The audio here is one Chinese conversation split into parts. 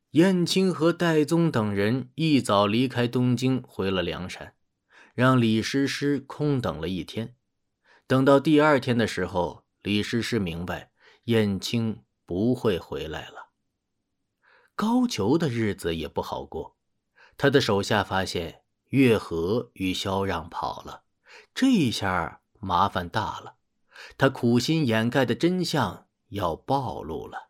燕青和戴宗等人一早离开东京，回了梁山，让李师师空等了一天。等到第二天的时候，李师师明白燕青不会回来了。高俅的日子也不好过，他的手下发现月河与萧让跑了，这一下麻烦大了，他苦心掩盖的真相要暴露了。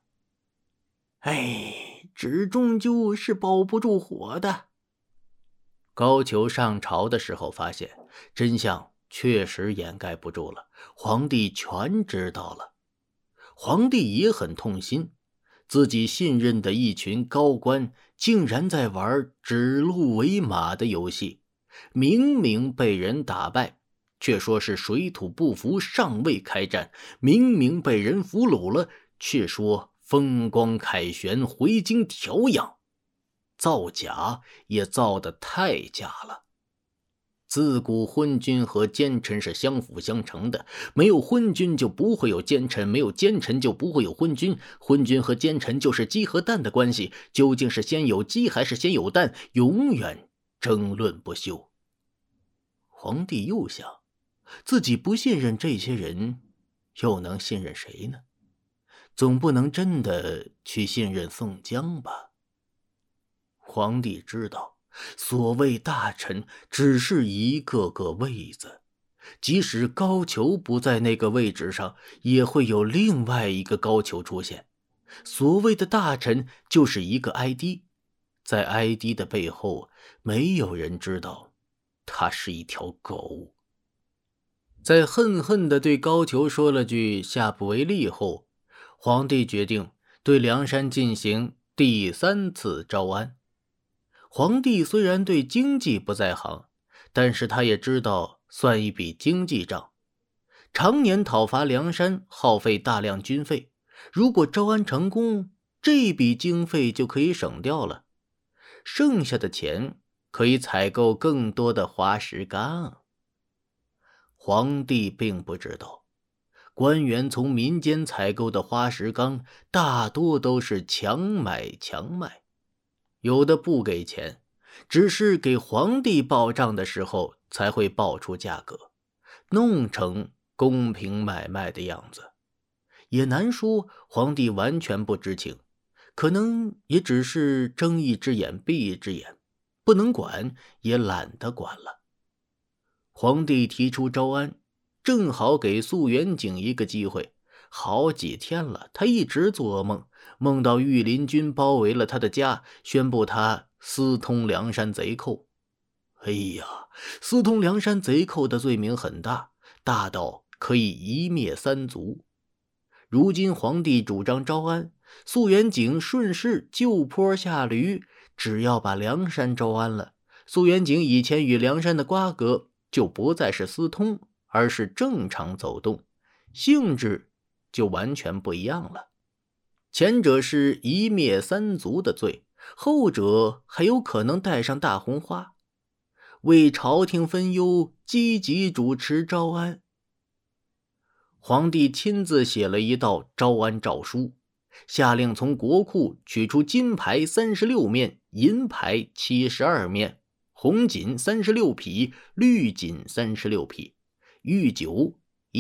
纸终究是包不住火的。 高俅上朝的时候发现真相确实掩盖不住了，皇帝全知道了。皇帝也很痛心，自己信任的一群高官竟然在玩指鹿为马的游戏，明明被人打败，却说是水土不服尚未开战，明明被人俘虏了，却说风光凯旋回京调养，造假也造得太假了。自古昏君和奸臣是相辅相成的，没有昏君就不会有奸臣，没有奸臣就不会有昏君，昏君和奸臣就是鸡和蛋的关系，究竟是先有鸡还是先有蛋，永远争论不休。皇帝又想，自己不信任这些人，又能信任谁呢？总不能真的去信任宋江吧。皇帝知道，所谓大臣只是一个个位子，即使高俅不在那个位置上，也会有另外一个高俅出现。所谓的大臣就是一个 ID， 在 ID 的背后，没有人知道他是一条狗。在恨恨地对高俅说了句下不为例后，皇帝决定对梁山进行第3次招安。皇帝虽然对经济不在行，但是他也知道算一笔经济账。常年讨伐梁山耗费大量军费，如果招安成功，这笔经费就可以省掉了，剩下的钱可以采购更多的花石纲。皇帝并不知道，官员从民间采购的花石纲大多都是强买强卖，有的不给钱，只是给皇帝报账的时候才会报出价格，弄成公平买卖的样子。也难说皇帝完全不知情，可能也只是睁一只眼闭一只眼，不能管也懒得管了。皇帝提出招安，正好给素元景一个机会。好几天了，他一直做噩梦，梦到御林军包围了他的家，宣布他私通梁山贼寇。私通梁山贼寇的罪名很大，大到可以一灭三族。如今皇帝主张招安，素元景顺势就坡下驴，只要把梁山招安了，素元景以前与梁山的瓜葛就不再是私通，而是正常走动，性质就完全不一样了。前者是一灭三族的罪，后者还有可能带上大红花。为朝廷分忧，积极主持招安。皇帝亲自写了一道招安诏书，下令从国库取出金牌36面，银牌72面，红锦36匹，绿锦36匹，御酒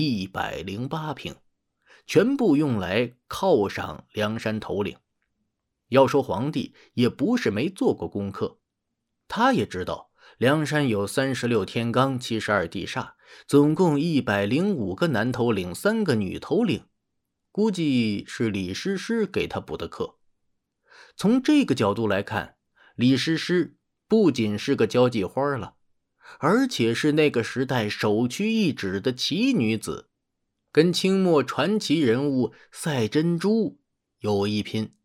108瓶，全部用来犒赏梁山头领。要说皇帝也不是没做过功课，他也知道梁山有36天罡72地煞，总共105个男头领，3个女头领，估计是李师师给他补的课。从这个角度来看，李师师不仅是个交际花了，而且是那个时代首屈一指的奇女子，跟清末传奇人物赛珍珠有一拼。